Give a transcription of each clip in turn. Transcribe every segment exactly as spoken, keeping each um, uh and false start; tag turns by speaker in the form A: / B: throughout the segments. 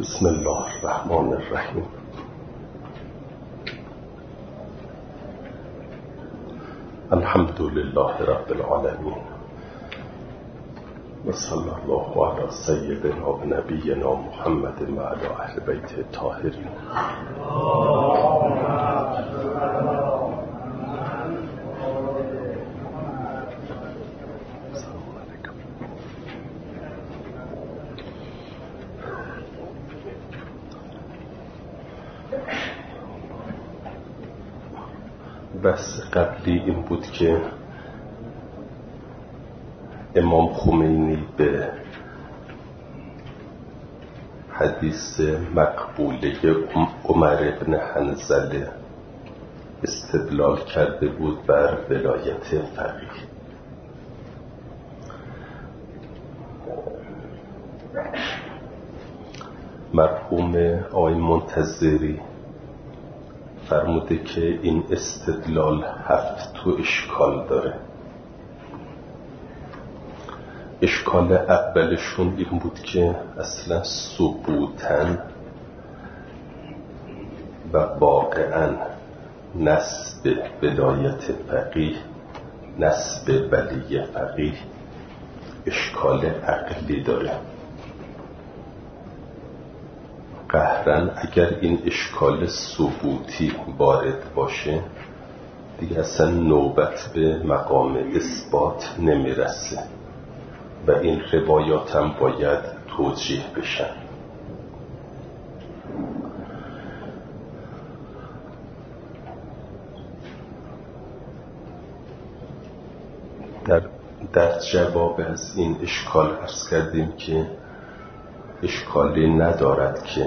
A: بسم الله الرحمن الرحیم. الحمد لله رب العالمین و صلی الله علی سیدنا و نبینا محمد و علی اهل بیت الطاهرین. بحث قبلی این بود که امام خمینی به حدیث مقبوله عمر بن حنظله استدلال کرده بود بر ولایت فقیه. مرحوم آقای منتظری فرموده که این استدلال هفت تو اشکال داره. اشکال اولشون این بود که اصلا ثبوتاً و واقعاً نسب ولایت فقیه، نسب ولی فقیه اشکال عقلی داره. قهرن اگر این اشکال ثبوتی وارد باشه دیگه اصلا نوبت به مقام اثبات نمیرسه و این روایات هم باید توجیه بشن. در, در جواب از این اشکال عرض کردیم که اشکالی ندارد که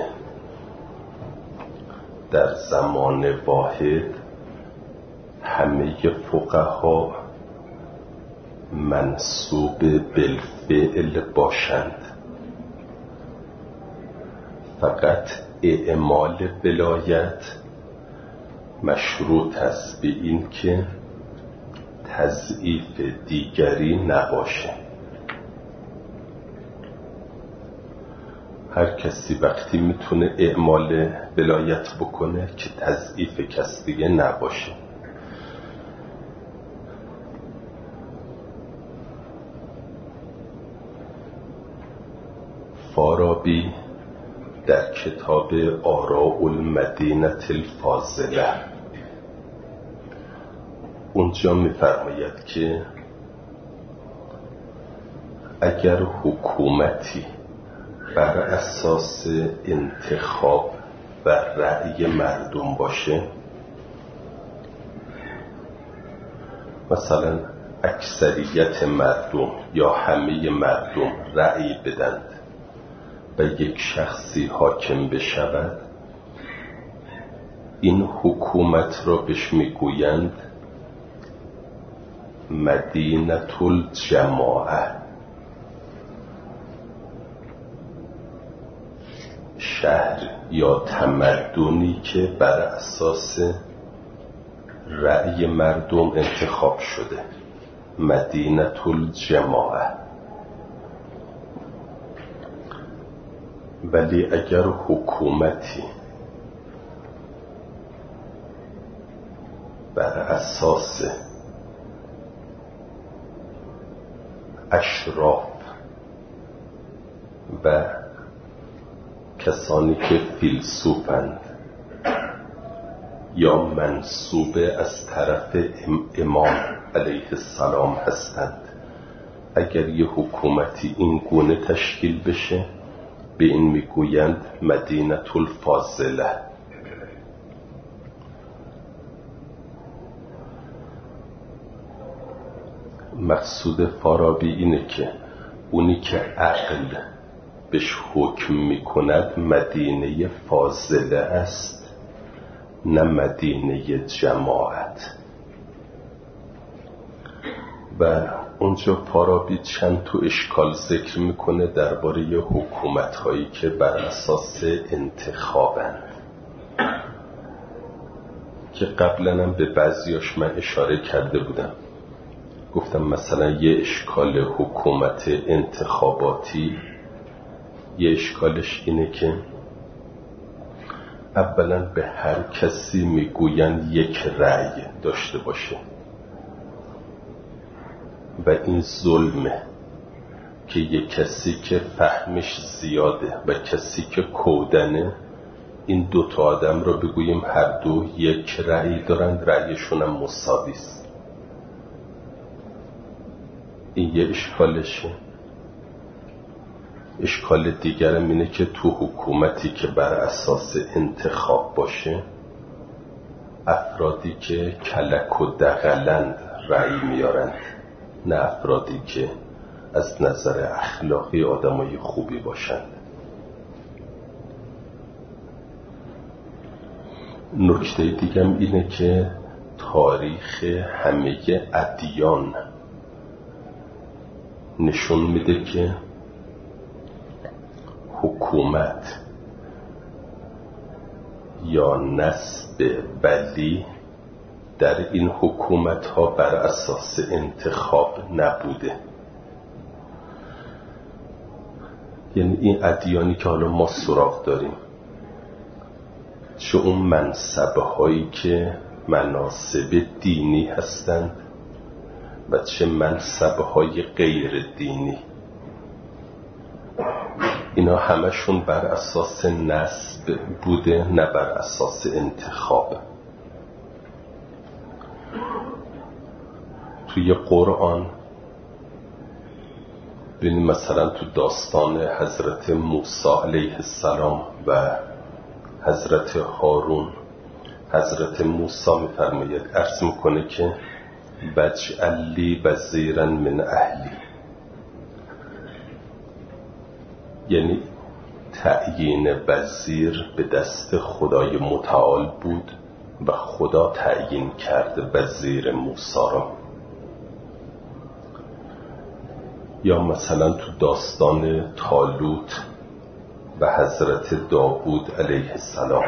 A: در زمان واحد همه فقها منسوب بالفعل باشند، فقط اعمال ولایت مشروط است به این که تضعیف دیگری نباشه. هر کسی وقتی میتونه اعمال ولایت بکنه که تضعیف کس دیگه نباشه. فارابی در کتاب آراء المدینة الفاضله اونجا میفرماید که اگر حکومتی بر اساس انتخاب و رأی مردم باشه، مثلا اکثریت مردم یا همه مردم رأی بدند و یک شخصی حاکم بشود، این حکومت را بهش میگویند مدینة الجماعه، شهر یا تمدنی که بر اساس رأی مردم انتخاب شده، مدینة الجماعه. ولی اگر حکومتی بر اساس اشراف و کسانی که فیلسوفند یا منسوب از طرف امام علیه السلام هستند، اگر یه حکومتی این گونه تشکیل بشه به این میگویند مدینة الفاضله. مقصود فارابی اینه که اونی که عقل بهش حکم میکند مدینه فاضله است، نه مدینه جماعت. و اونجا فارابی چند تا اشکال ذکر میکنه درباره حکومت هایی که بر اساس انتخابند که قبلا هم به بعضیاش من اشاره کرده بودم. گفتم مثلا یه اشکال حکومت انتخاباتی، یه اشکالش اینه که اولا به هر کسی میگویند یک رأی داشته باشه و این ظلمه که یک کسی که فهمش زیاده و کسی که کودنه، این دو تا آدم را بگوییم هر دو یک رأی دارند، رأیشون هم مساوی است. این یه اشکالشه. اشکال دیگرم اینه که تو حکومتی که بر اساس انتخاب باشه، افرادی که کلک و دغلند رأی میارند، نه افرادی که از نظر اخلاقی آدمای خوبی باشند. نکته دیگم اینه که تاریخ همه ادیان نشون میده که حکومت یا نصب ولی در این حکومت ها بر اساس انتخاب نبوده. یعنی این ادیانی که حالا ما سراغ داریم، چه اون منصب هایی که مناصب دینی هستند و چه منصب های غیر دینی، اینا همشون بر اساس نسب بوده، نه بر اساس انتخاب. توی قرآن ببینید مثلا تو داستان حضرت موسی علیه السلام و حضرت هارون، حضرت موسی میفرماید، عرض میکنه که وجعل لی وزیرا من اهلی، یعنی تعیین وزیر به دست خدای متعال بود و خدا تعیین کرد وزیر موسی را. یا مثلا تو داستان طالوت و حضرت داوود علیه السلام،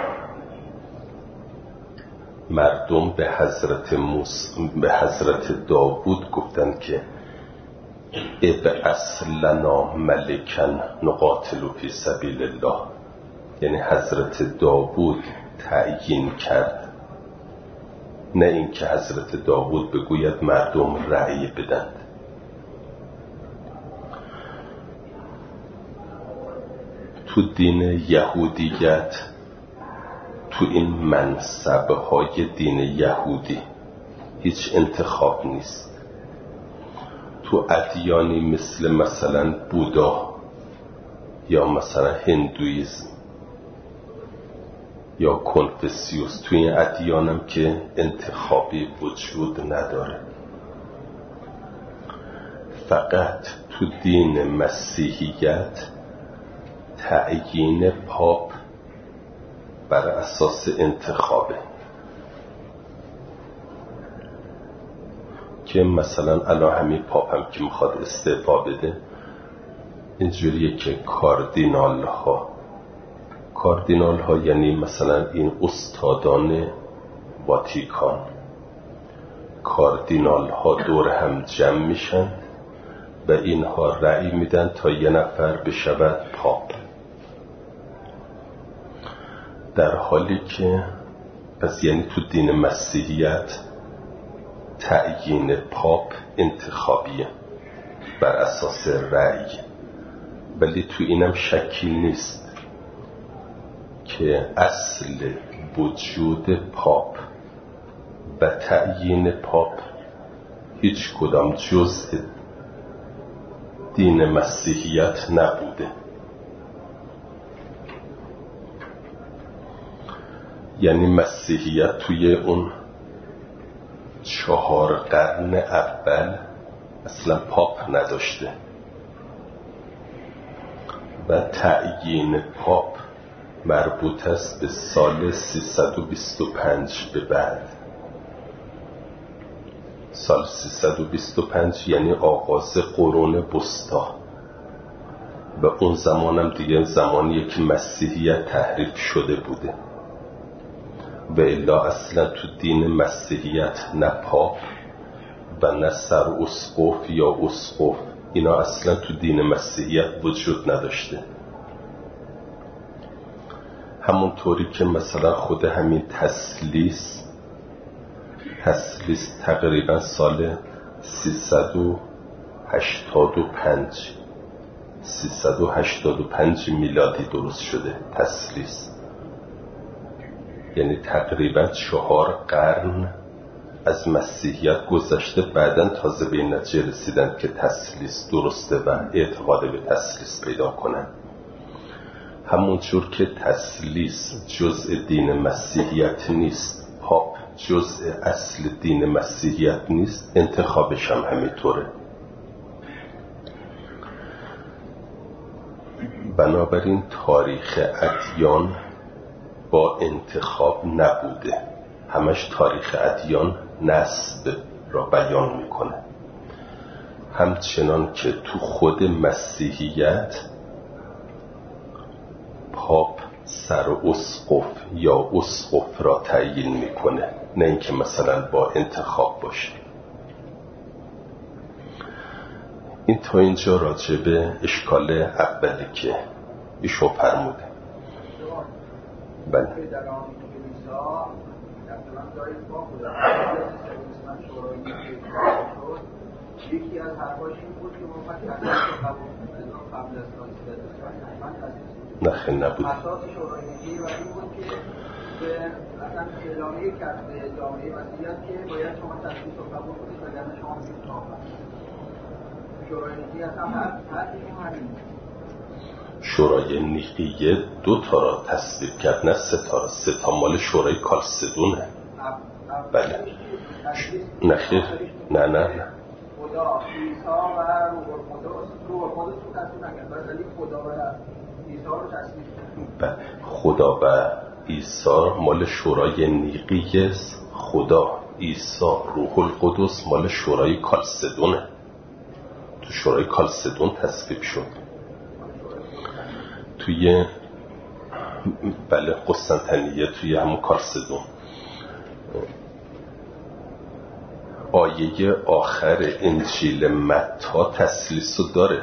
A: مردم به حضرت موسی به حضرت داوود گفتند که ابعث لنا ملکا نقاتل فی سبیل الله، یعنی حضرت داوود تعیین کرد، نه اینکه حضرت داوود بگوید مردم رأی بدند. تو دین یهودیت، تو این منصب‌های دین یهودی هیچ انتخاب نیست. تو ادیانی مثل مثلا بودا یا مثلا هندویسم یا کنفوسیوس، تو این ادیانم که انتخابی وجود نداره. فقط تو دین مسیحیت تعیین پاپ بر اساس انتخابه، که مثلا الان همین پاپ هم که میخواد استعفا بده، اینجوریه که کاردینال ها کاردینال ها یعنی مثلا این استادان واتیکان، کاردینال ها دور هم جمع میشن و اینها رأی میدن تا یه نفر بشود پاپ. در حالی که پس یعنی تو دین مسیحیت تعیین پاپ انتخابیه بر اساس رأی، ولی تو اینم شکی نیست که اصل وجود پاپ و تعیین پاپ هیچ کدام جزء دین مسیحیت نبوده. یعنی مسیحیت توی اون چهار قرن اول اصلا پاپ نداشته و تعیین پاپ مربوط است به سال سیصد و بیست و پنج به بعد. سال سیصد و بیست و پنج یعنی آغاز قرون وسطی و اون زمانم دیگه زمانیه که مسیحیت تحریف شده بوده و الا اصلا تو دین مسیحیت نه پاپ و نه سر اسقف یا اسقف، اینا اصلا تو دین مسیحیت وجود نداشته. همونطوری که مثلا خود همین تثلیث تثلیث تقریبا سال سیصد و هشتاد و پنج سیصد و هشتاد و پنج میلادی درست شده تثلیث، یعنی تقریبا چهار قرن از مسیحیت گذشته، بعدن تازه به این نتیجه رسیدن که تثلیث درسته و اعتقاد به تثلیث پیدا کنن. همونجور که تثلیث جزء دین مسیحیت نیست، پاپ جزء اصل دین مسیحیت نیست، انتخابش هم همینطوره. بنابراین تاریخ ادیان با انتخاب نبوده، همش تاریخ ادیان نسب را بیان میکنه. همچنان که تو خود مسیحیت پاپ سر اسقف یا اسقف را تعیین میکنه، نه اینکه مثلا با انتخاب باشه. این تا اینجا راجع به اشکال اولی که ایشون فرموده. بله.
B: یکی از حرفاش این بود که ما فقط قبل از
A: نه خیلی نبود.
B: اساس شورای ملی و این بود که به اصلا اعلامیه کرد به جامعه مسیحیت که باید شما تثلیث رو قبول کنید وگرنه شما میشید کافر. شورای ملی اصلا هر حرفشون همین.
A: شورای نیقیه دو تا را تصویب کرد، نه سه تا را. سه تا مال شورای کالسدونه. بله. نه خیر. نه نه نه.
B: خدا، عیسی و روح القدس، روح القدس رو تصویب نکرد، ولی خدا و عیسی رو تصویب کرد.
A: خدا و عیسی مال شورای نیقیه، خدا، عیسی، روح القدس مال شورای کالسدونه. تو شورای کالسدون تصویب شد. توی بله قسطنطنیه توی همون کالسدون. آیه آخر انجیل متی تثلیث رو داره،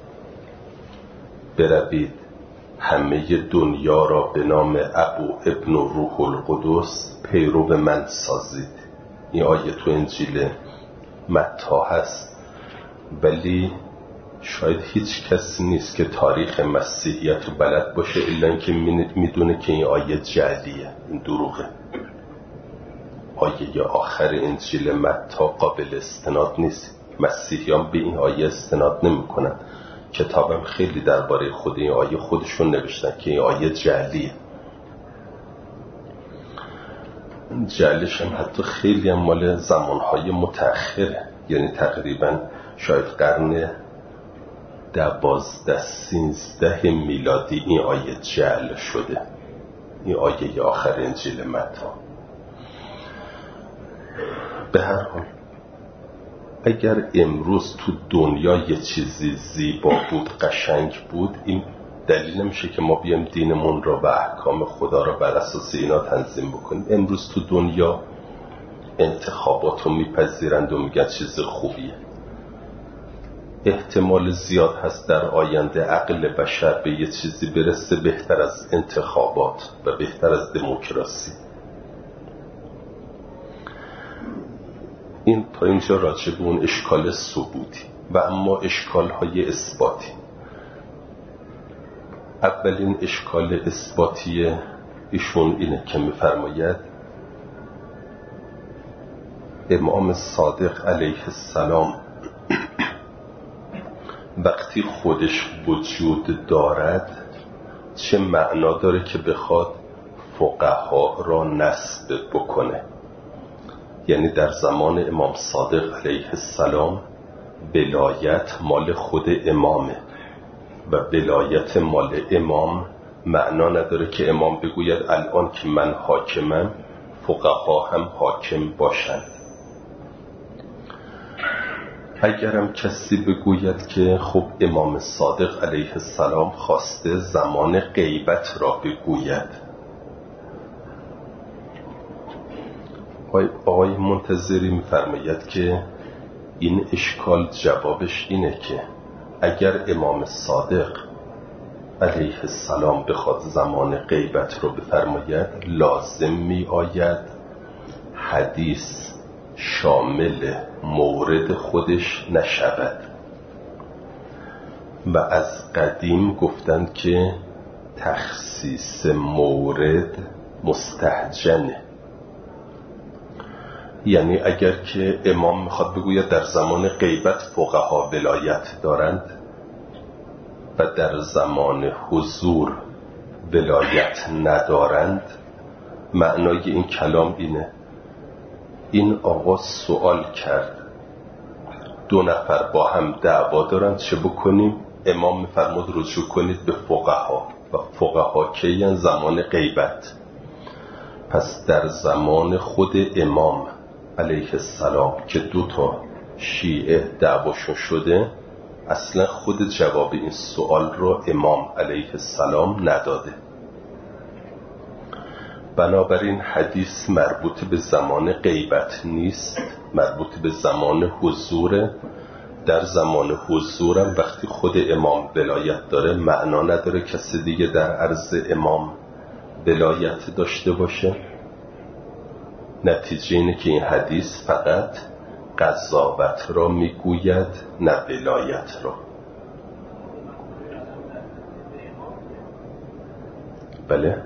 A: بروید همه دنیا را به نام ابو ابن و روح القدس پیرو من سازید. این آیه تو انجیل متی هست، ولی شاید هیچ کسی نیست که تاریخ مسیحیت رو بلد باشه الا اینکه میدونه که این آیه جعلیه، این دروغه. آیه آخر انجیل متی قابل استناد نیست. مسیحیان به این آیه استناد نمی کنن. کتابم خیلی درباره خود این آیه خودشون نوشتن که این آیه جعلیه. جعلش هم حتی خیلی هم مال زمانهای متأخره، یعنی تقریبا شاید قرن دوازده سینزده میلادی این آیه جعل شده، این آیه آخر انجیل متی. به هر حال اگر امروز تو دنیا یه چیزی زیبا بود، قشنگ بود، این دلیل نمیشه که ما بیایم دینمون را و احکام خدا را بر اساس اینا تنظیم بکنیم. امروز تو دنیا انتخابات رو میپذیرند و میگن چیز خوبیه. احتمال زیاد هست در آینده عقل بشر به یه چیزی برسه بهتر از انتخابات و بهتر از دموکراسی. این تا اینجا راجع به اون اشکال ثبوتی و اما اشکال‌های اثباتی. اولین اشکال اثباتی ایشون اینه که می‌فرماید امام صادق علیه السلام وقتی خودش وجود دارد چه معنا داره که بخواد فقها را نسب بکنه؟ یعنی در زمان امام صادق علیه السلام ولایت مال خود امامه و ولایت مال امام معنا نداره که امام بگوید الان که من حاکمم فقها هم حاکم باشند. اگرم کسی بگوید که خب امام صادق علیه السلام خواسته زمان غیبت را بگوید، آقای منتظری می‌فرماید که این اشکال جوابش اینه که اگر امام صادق علیه السلام بخواد زمان غیبت رو بفرماید، لازم می آید حدیث شامل مورد خودش نشود. و از قدیم گفتند که تخصیص مورد مستهجنه، یعنی اگر که امام میخواد بگوید در زمان غیبت فقها ولایت دارند و در زمان حضور ولایت ندارند، معنای این کلام اینه این آقا سوال کرد، دو نفر با هم دعوا دارند، چه بکنیم؟ امام میفرمود رجوع کنید به فقها و فقها کیان؟ زمان غیبت. پس در زمان خود امام علیه السلام که دو تا شیعه دعواشون شده، اصلا خود جواب این سوال رو امام علیه السلام نداده. بنابراین حدیث مربوط به زمان غیبت نیست، مربوط به زمان حضوره. در زمان حضورم وقتی خود امام ولایت داره، معنا نداره کسی دیگه در عرض امام ولایت داشته باشه. نتیجه اینه که این حدیث فقط قضاوت را میگوید، نه ولایت را. بله،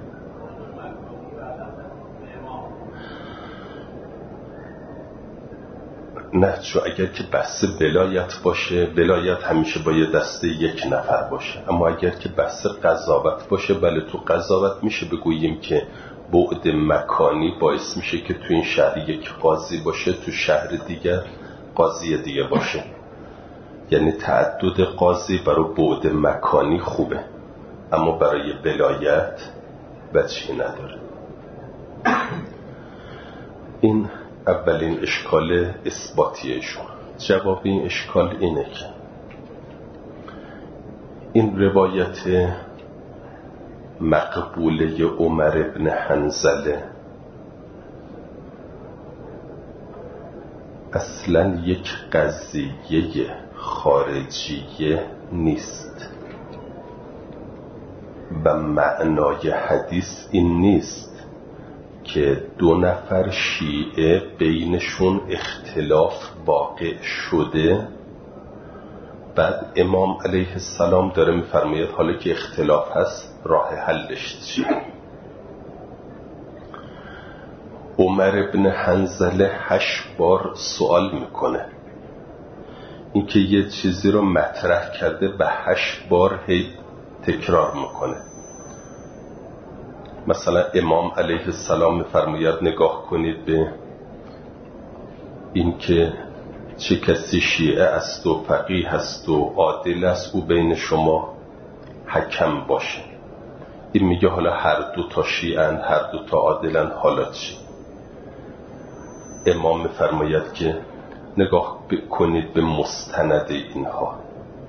A: نه، چون اگر که بحث ولایت باشه، ولایت همیشه باید دست یک نفر باشه. اما اگر که بحث قضاوت باشه، بله تو قضاوت میشه بگوییم که بعد مکانی باعث میشه که تو این شهر یک قاضی باشه، تو شهر دیگر قاضی دیگه باشه. یعنی تعدد قاضی برای بعد مکانی خوبه، اما برای ولایت بچی نداره. این اولین اشکال اثباتیشون. جواب این اشکال اینه که این روایت مقبوله عمر ابن حنظله اصلا یک قضیه خارجیه نیست و معنای حدیث این نیست که دو نفر شیعه بینشون اختلاف واقع شده، بعد امام علیه السلام داره میفرماید حالا که اختلاف هست راه حلش چیه. عمر ابن حنظله هشت بار سوال میکنه، این که یه چیزی رو مطرح کرده و هشت بار هی تکرار میکنه. مثلا امام علیه السلام میفرماید نگاه کنید به این که چه کسی شیعه است و فقیه است و عادل است، او بین شما حکم باشه. این میگه حالا هر دو تا شیعه‌اند، هر دو تا عادلند، حالا چی؟ امام میفرماید که نگاه کنید به مستند اینها.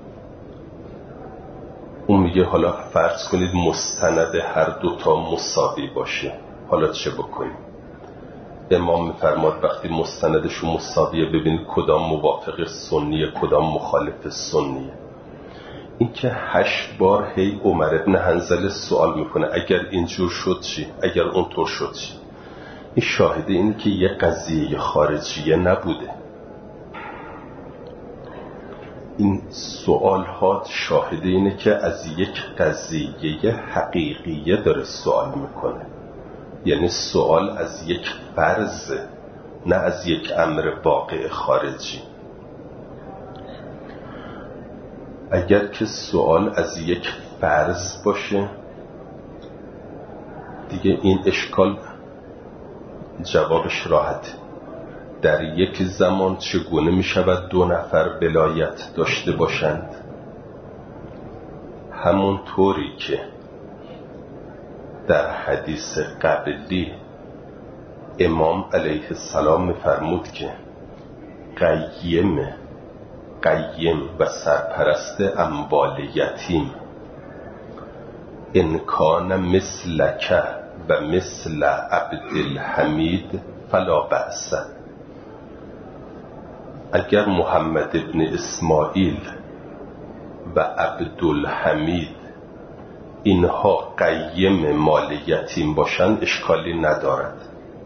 A: اون میگه حالا فرض کنید مستند هر دو تا مساوی باشه، حالا چه بکنیم؟ امام میفرماد وقتی مستندشو مساویه ببین کدام موافق سنیه کدام مخالف سنیه. این که هشت بار هی عمر ابن حنظله سوال میکنه اگر اینجور شد چی؟ اگر اونطور شد چی؟ این شاهده اینه که یه قضیه خارجیه نبوده. این سوال ها شاهده اینه که از یک قضیه حقیقیه داره سوال میکنه، یعنی سوال از یک فرض، نه از یک امر واقع خارجی. اگر که سوال از یک فرض باشه دیگه این اشکال جوابش راحته. در یک زمان چگونه می شود دو نفر ولایت داشته باشند؟ همون طوری که در حدیث قبلی امام علیه السلام می‌فرمود که قیم قیم و سرپرست اموال یتیم ان کان مثلک و مثل عبدالحمید فلا بأس. اگر محمد ابن اسماعیل و عبدالحمید اینها قیم مال یتیم باشن اشکالی ندارد.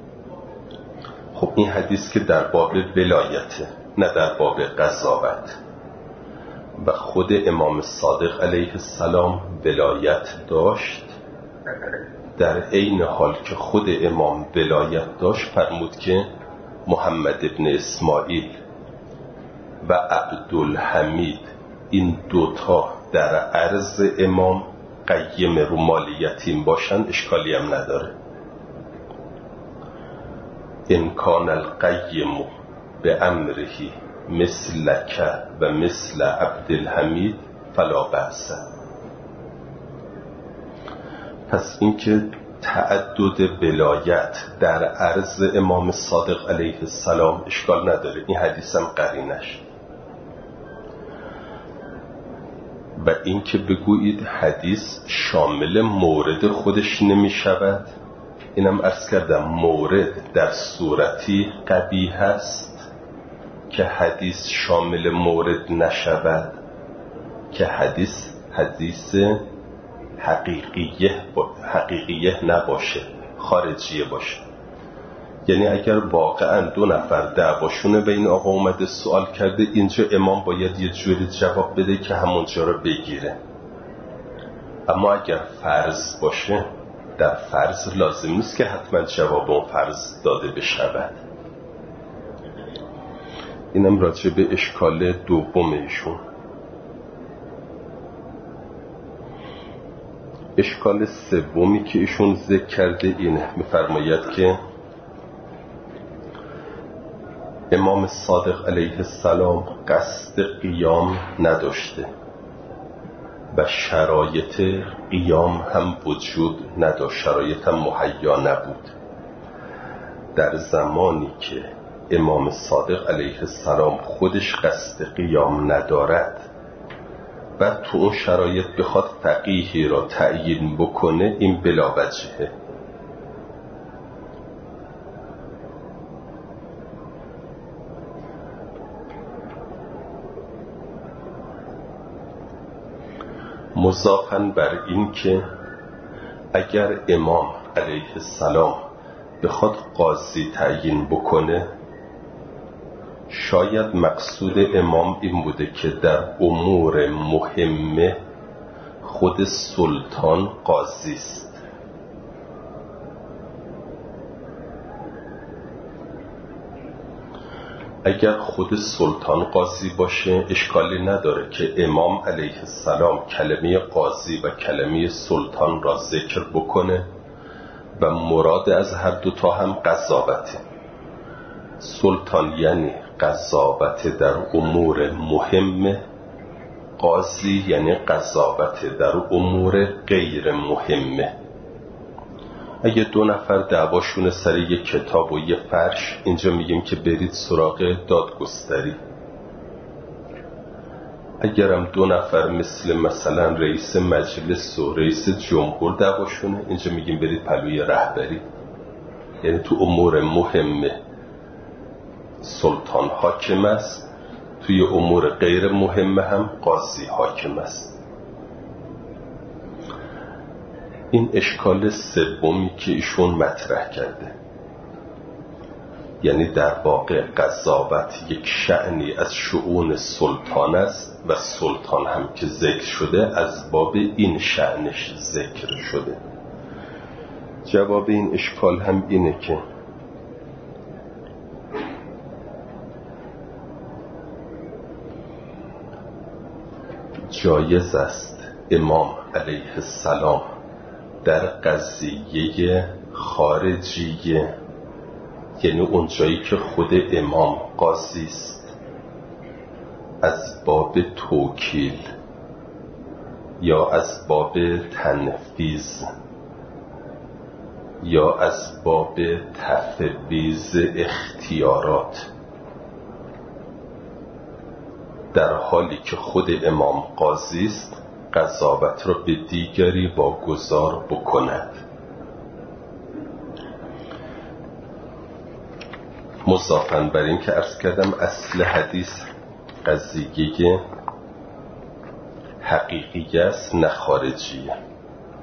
A: خب این حدیث که در باب ولایته، نه در باب قضاوت، و خود امام صادق علیه السلام ولایت داشت. در عین حال که خود امام ولایت داشت فرمود که محمد ابن اسماعیل و عبدالحمید این دوتا در عرض امام قیم رو مال یتیم باشن اشکالی هم نداره. ان کان القیم به امرهی مثلک و مثل عبدالحمید فلا بأس. پس اینکه تعدد ولایت در عرض امام صادق علیه السلام اشکال نداره. این حدیث هم قرینش. و اینکه بگویید حدیث شامل مورد خودش نمی شود، اینم عرض کردم مورد در صورتی قبیح است که حدیث شامل مورد نشود، که حدیث حدیث حقیقیه حقیقیه نباشه، خارجیه باشه. یعنی اگر واقعا دو نفر دعواشونه بین آقا اومده سوال کرده، اینجا امام باید یه جوری جواب بده که همونجا رو بگیره. اما اگر فرض باشه، در فرض لازم نیست که حتما جواب اون فرض داده بشود. اینم راجع به اشکال دوم ایشون. اشکال سومی که ایشون ذکر کرده اینه، میفرماید که امام صادق علیه السلام قصد قیام نداشته و شرایط قیام هم وجود نداشت، شرایط هم مهیا نبود. در زمانی که امام صادق علیه السلام خودش قصد قیام ندارد و تو اون شرایط بخواد فقیهی را تعیین بکنه، این بلا وجهه. مضافاً بر این که اگر امام علیه السلام بخواد قاضی تعیین بکنه، شاید مقصود امام این بوده که در امور مهمه خود سلطان قاضی است. اگر خود سلطان قاضی باشه اشکالی نداره که امام علیه السلام کلمه قاضی و کلمه سلطان را ذکر بکنه و مراد از هر دوتا هم قضاوته. سلطان یعنی قضاوت در امور مهمه، قاضی یعنی قضاوت در امور غیر مهمه. اگه دو نفر دعواشون سر یک کتاب و یه فرش، اینجا میگیم که برید سراغ دادگستری. اگرم دو نفر مثل مثلا رئیس مجلس و رئیس جمهور دعواشونه، اینجا میگیم برید پلوی رهبری. یعنی تو امور مهمه سلطان حاکم است، توی امور غیر مهمه هم قاضی حاکم است. این اشکال سومی که ایشون مطرح کرده، یعنی در واقع قضاوت یک شأنی از شؤون سلطان است و سلطان هم که ذکر شده از باب این شأنش ذکر شده. جواب این اشکال هم اینه که جایز است امام علیه السلام در قضیه خارجیه، یعنی اون جایی که خود امام قاضی است، از باب توکیل یا از باب تنفیذ یا از باب تفویض اختیارات، در حالی که خود امام قاضی است قضاوت را به دیگری واگذار بکند. مضافاً بر این که عرض کردم اصل حدیث قضیه حقیقی است نه خارجیه.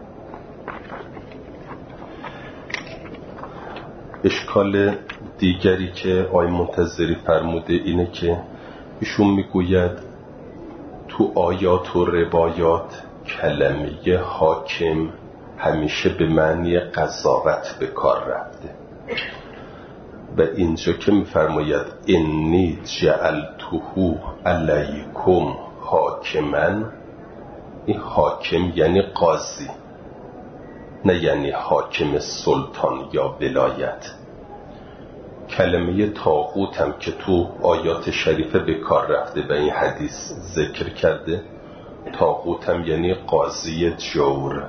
A: اشکال دیگری که آقای منتظری فرموده اینه که ایشون میگوید تو آیات و روایات کلمه حاکم همیشه به معنی قضاوت به کار رفته و اینجا که میفرماید انی جعلته علیکم حاکما، این حاکم یعنی قاضی، نه یعنی حاکم سلطان یا ولایت. کلمه طاغوت هم که تو آیات شریفه به کار رفته و این حدیث ذکر کرده، طاغوت هم یعنی قاضی جور.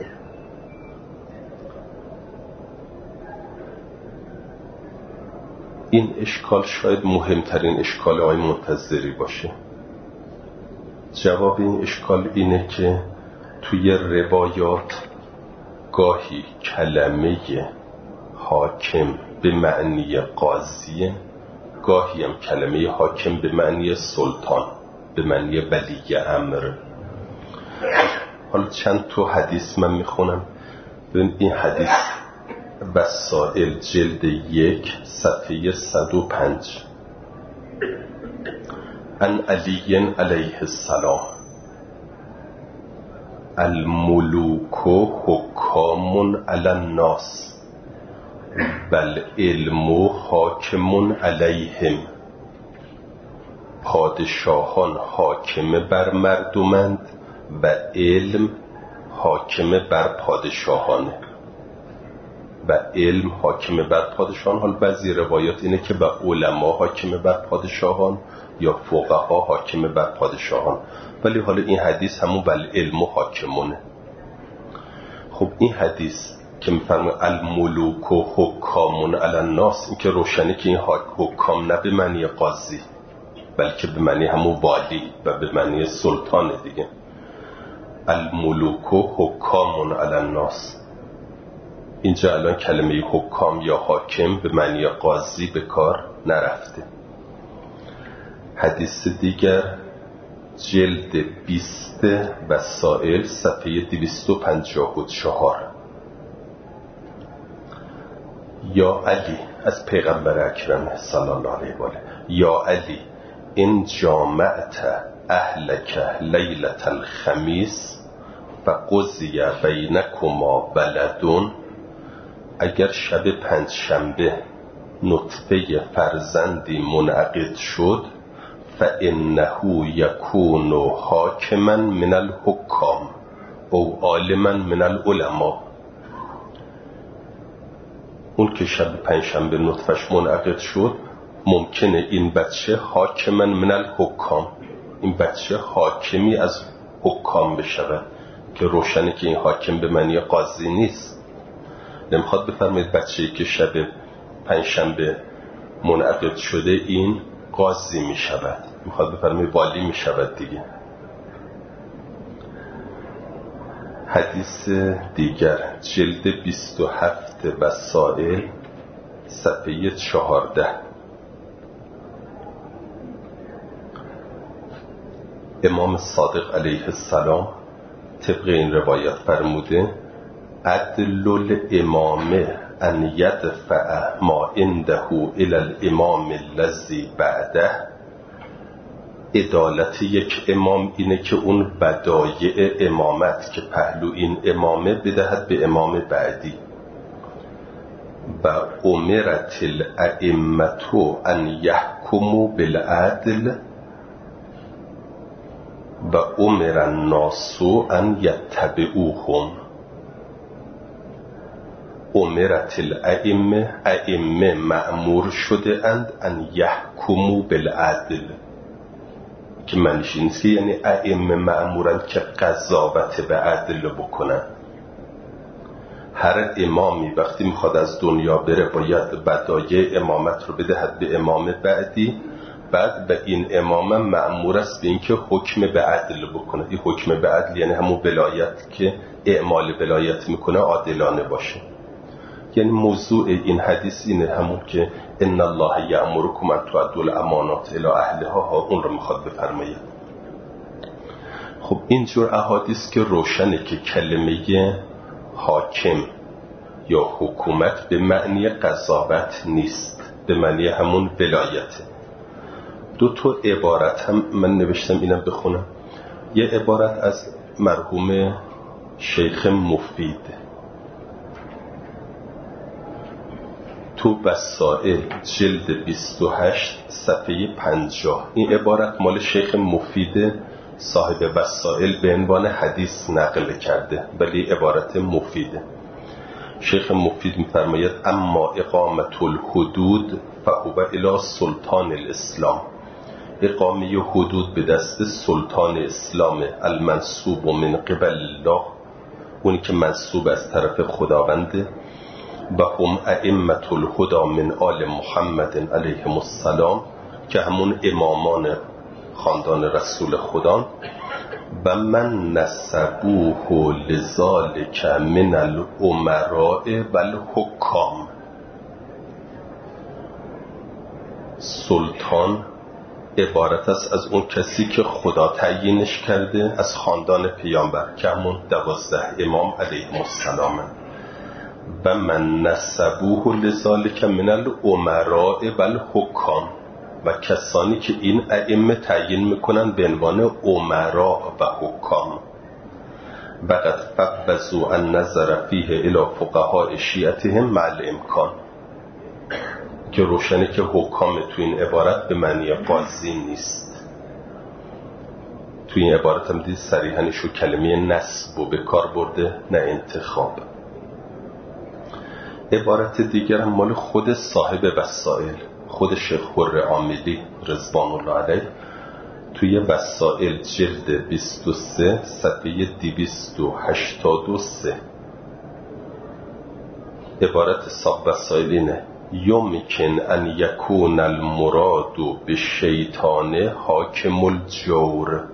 A: این اشکال شاید مهمترین اشکال آقای منتظری باشه. جواب این اشکال اینه که توی روایات گاهی کلمه حاکم به معنی قاضی، گاهی هم کلمه حاکم به معنی سلطان، به معنی ولی امر. حالا چند تو حدیث من میخونم. این حدیث وسائل جلد یک صفحه صد و پنج. عن علی علیه السلام الملوک حکام علی الناس بل علم حاکم علیهم. پادشاهان حاکم بر مردمند و علم حاکم بر پادشاهانه و علم حاکم بر پادشاهان. حال بعضی روایات اینه که و علما حاکم بر پادشاهان یا فقها حاکم بر پادشاهان، ولی حالا این حدیث همون بل علم و حاکمونه. خب این حدیث که میفرمه الملوک و حکامون علی الناس، این که روشنه که این حکام نه به معنی قاضی بلکه به معنی همون والی و به معنی سلطان دیگه. الملوک و حکامون علی الناس، اینجا الان کلمه حکام یا حاکم به معنی قاضی به کار نرفته. حدیث دیگر جلد بیست وسائل صفحه دویست و پنجاه و چهار. یا علی، از پیغمبر اکرم صلی الله علیه و آله، یا علی این جامعت اهلک لیلة الخمیس فقضی بینکما ولدون. اگر شب پنجشنبه نطفه فرزندی منعقد شد فانه یکون حاکما من الحکام او عالما من العلماء. اون که شب پنجشنبه نطفش منعقد شد ممکنه این بچه حاکما من الحکام، این بچه حاکمی از حکام بشود، که روشنه که این حاکم به معنی قاضی نیست. نمیخواد بفرمایید بچه‌ای که شب پنجشنبه منعقد شده این قاضی میشود، میخواد بفرمایید والی میشود دیگه. حدیث دیگر جلد بیست و هفت وسائل صفحه چهارده. امام صادق علیه السلام طبق این روایت فرموده عدل الامام ان یدفع ما عنده الى الامام الذی بعده. عدالت یک امام اینه که اون بدایع امامت که پهلو این امامه بدهد به امام بعدی. و امرت الائمه ان یحکموا بالعدل و امر الناس ان یتبعوهم. امرت الائمه، ائمه مأمور شده اند ان یحکموا بالعدل، که معنیش این است یعنی ائمه مأمورند که قضاوت به عدل بکنن. هر امامی وقتی میخواد از دنیا بره باید بدایع امامت رو بدهد به امام بعدی، بعد به این امام مأمور است به اینکه حکم به عدل بکنه. این حکم به عدل یعنی همون ولایت که اعمال ولایت میکنه عادلانه باشه. یعنی موضوع این حدیث اینه همون که ان الله یأمرکم ان تؤدوا الامانات الی اهلها، اون رو میخواد بفرماید. خب اینجور احادیث که روشنه که کلمه حاکم یا حکومت به معنی قضاوت نیست، به معنی همون ولایته. دو تا عبارت هم من نوشتم، اینم بخونم. یه عبارت از مرحوم شیخ مفید تو وسائل جلد بیست و هشت صفحه پنجاه. این عبارت مال شیخ مفید صاحب وسائل به عنوان حدیث نقل کرده، ولی عبارت مفیده. شیخ مفید می‌فرماید اما اقامت الحدود فهو الی سلطان الاسلام. اقامه حدود به دست سلطان اسلام المنصوب من قبل الله، اونی که منصوب از طرف خداونده. و هم ائمة الهدى من آل محمد علیهم السلام، که همون امامان خاندان رسول خدا. و من نسبوه لذالک من الامراء و الحکام. سلطان عبارت است از اون کسی که خدا تعیینش کرده از خاندان پیامبر، که همون دوازده امام علیهم السلام. و من نسبوه لذالک من الامراء و الحکام، و کسانی که این ائمه تعیین میکنن به عنوان امراء و حکام. و قد فوضوا النظر فیه الی فقهاء شیعتهم مع الامکان، که روشنه که حکام تو این عبارت به معنی قاضی نیست. تو این عبارت هم دید صریحاً کلمه نسب و به کار برده، نه انتخاب. عبارت دیگر هم مال خود صاحب وسائل، خود شیخ حر عاملی رضوان الله علیه، توی وسائل جلد بیست و سه صفحه دویست و هشتاد و سه. عبارت صاحب وسائل اینه: یمکن ان یکون المراد بالشیطان حاکم الجور.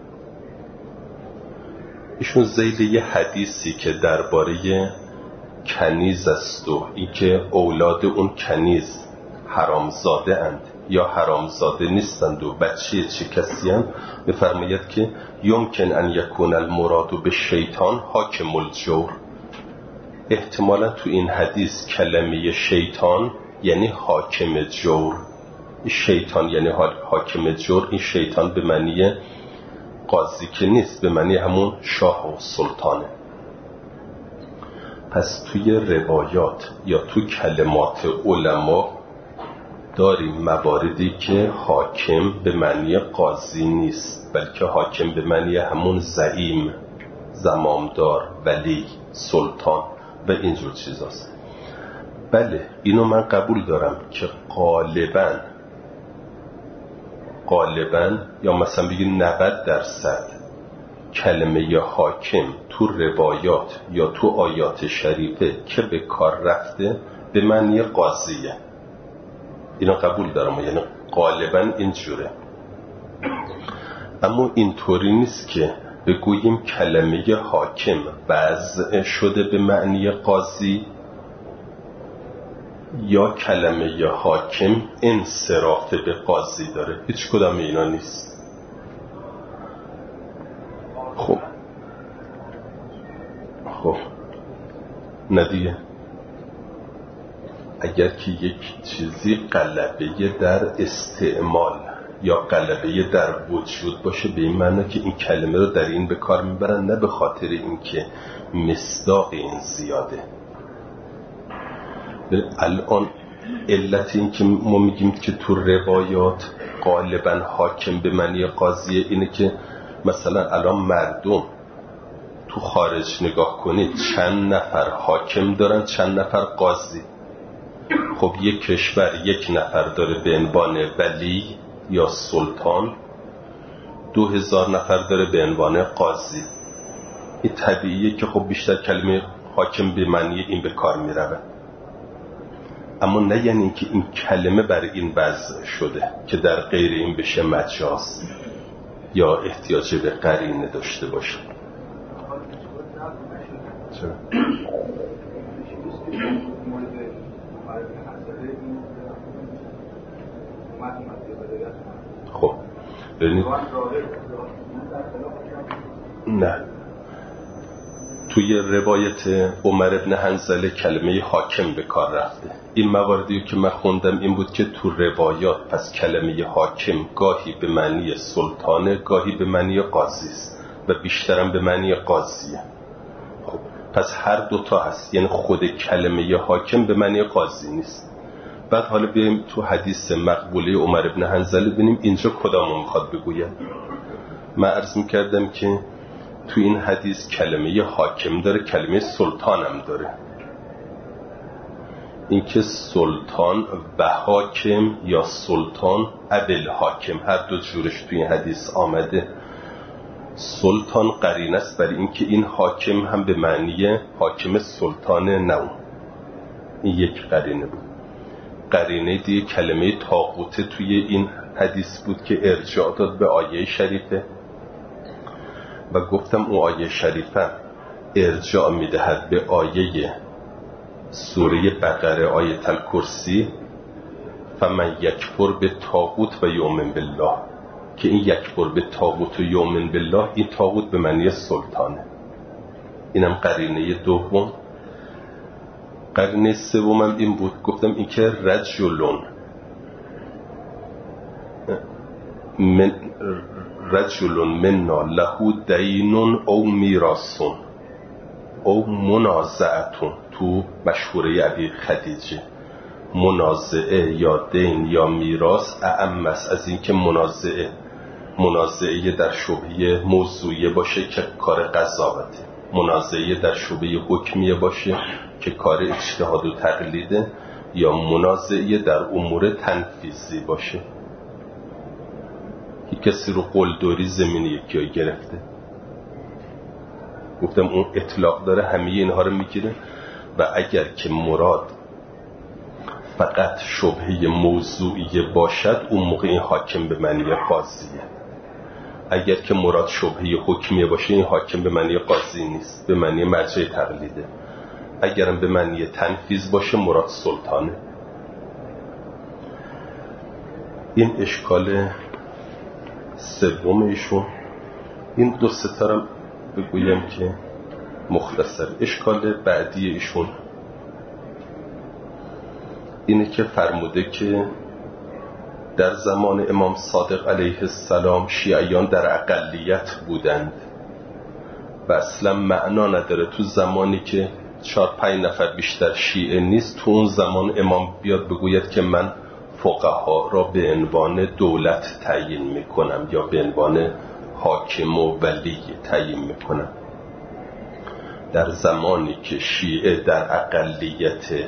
A: ایشون ذیل یه حدیثی که درباره کنیز است و این که اولاد اون کنیز حرامزاده اند یا حرامزاده نیستند و بچه چه کسی اند، بفرماید که یمکن ان یکون المراد بالشیطان حاکم الجور. احتمالا تو این حدیث کلمه شیطان یعنی حاکم جور. شیطان یعنی حاکم جور. این شیطان به معنی قاضی که نیست، به معنی همون شاه و سلطانه. پس توی روایات یا تو کلمات علما داریم مواردی که حاکم به معنی قاضی نیست، بلکه حاکم به معنی همون زعیم، زمامدار، ولی، سلطان و اینجور چیزاست. بله اینو من قبول دارم که غالباً غالباً یا مثلا بگیم نود درصد کلمه حاکم تو روایات یا تو آیات شریفه که به کار رفته به معنی قاضیه. اینو قبول دارم، یعنی غالباً اینجوره. اما اینطوری نیست که بگوییم کلمه حاکم وضع شده به معنی قاضی یا کلمه حاکم انصراف به قاضی داره. هیچ کدام اینا نیست. خب خب ندیه اگر که یک چیزی غلبه در استعمال یا غلبه در وجود باشه، به این معنی که این کلمه رو در این به کار میبرن، نه به خاطر اینکه مصداق این زیاده. الان علت این که ما میگیم که تو روایات غالبا حاکم به معنی قاضیه اینه که مثلا الان مردم تو خارج نگاه کنید چند نفر حاکم دارن، چند نفر قاضی. خب یک کشور یک نفر داره به عنوان ولی یا سلطان، دو هزار نفر داره به عنوان قاضی. این طبیعیه که خب بیشتر کلمه حاکم به معنی این به کار میره، اما نه یعنی این که این کلمه بر این وضع شده که در غیر این بشه مجاز یا احتیاج به قرینه داشته باشه. چرا؟ خب ببینید، نه توی روایت عمر ابن حنظله کلمه حاکم به کار رفته. این مواردی که من خوندم این بود که تو روایات پس کلمه حاکم گاهی به معنی سلطانه، گاهی به معنی قاضی است و بیشترم به معنی قاضیه. خب پس هر دوتا هست، یعنی خود کلمه حاکم به معنی قاضی نیست. بعد حالا بیایم تو حدیث مقبوله عمر ابن حنظله ببینیم اینجا کدامو میخواد بگوید. من عرض میکردم که تو این حدیث کلمه حاکم داره، کلمه سلطان هم داره. این که سلطان و حاکم یا سلطان ابل حاکم هر دو جورش تو این حدیث آمده. سلطان قرینه است برای اینکه این حاکم هم به معنی حاکم سلطان نو. این یک قرینه بود. قرینه دیگه کلمه طاغوت توی این حدیث بود که ارجاع داد به آیه شریفه و گفتم اون آیه شریفه ارجاع میدهد به آیه سوره بقره آیه الکرسی فمن یکفر به طاغوت و یؤمن بالله، که این یکفر به طاغوت و یؤمن بالله این طاغوت به معنی سلطانه. اینم قرینه دوم. قرینه سومم این بود، گفتم این که رجلون من رجلون منا له دینون او میراثون او منازعتون. تو مشهوره ابی خدیجه منازعه یا دین یا میراث اعم است از این که منازعه منازعه در شبهه موضوعیه باشه که کار قضاوته، منازعه در شبهه حکمیه باشه که کار اجتهاد و تقلیده، یا منازعه در امور تنفیذی باشه که کسی رو قلدری زمین یکی ها گرفته. گفتم اون اطلاق داره، همه اینها رو میگیره. و اگر که مراد فقط شبهه موضوعی باشد اون موقع این حاکم به معنی قاضیه. اگر که مراد شبهه حکمیه باشه این حاکم به معنی قاضی نیست، به معنی مرجع تقلیده. اگرم به معنی تنفیذ باشه مراد سلطانه. این اشکال سوم ایشون. این دو ستارم بگویم که مختصر. اشکال بعدی ایشون اینه که فرموده که در زمان امام صادق علیه السلام شیعیان در اقلیت بودند و اصلا معنا نداره تو زمانی که چهار پنج نفر بیشتر شیعه نیست تو اون زمان امام بیاد بگوید که من فقها را به عنوان دولت تعیین میکنم یا به عنوان حاکم و ولی تعیین میکنم. در زمانی که شیعه در اقلیت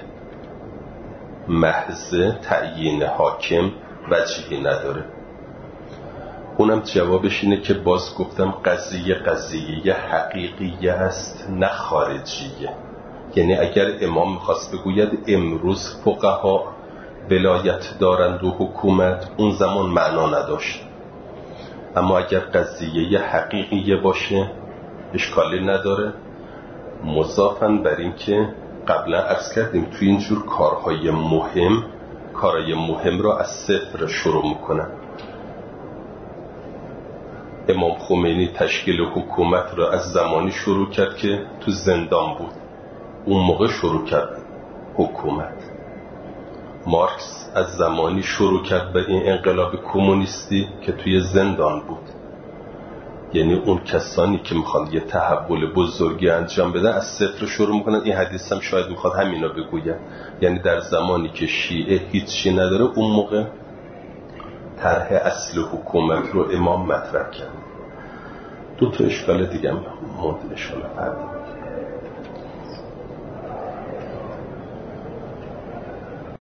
A: محض تعیین حاکم وجهی نداره. اونم جوابش اینه که باز گفتم قضیه قضیه حقیقیه است نه خارجیه. یعنی اگر امام میخواست بگوید امروز فقها ولایت دارند و حکومت، اون زمان معنا نداشت. اما اگر قضیه حقیقیه باشه اشکالی نداره. مضافاً بر این که قبلا عرض کردیم توی اینجور کارهای مهم کارهای مهم را از صفر شروع میکنن. امام خمینی تشکیل حکومت را از زمانی شروع کرد که تو زندان بود، اون موقع شروع کرد حکومت. مارکس از زمانی شروع کرد به این انقلاب کمونیستی که توی زندان بود. یعنی اون کسانی که میخوان یه تحول بزرگی انجام بدن از صفر شروع میکنن. این حدیث هم شاید میخواد همینا بگوید. یعنی در زمانی که شیعه هیچی نداره اون موقع طرح اصل حکومت رو امام مطرح کرد. دو تا اشکال دیگه هم مورد اشکال فرد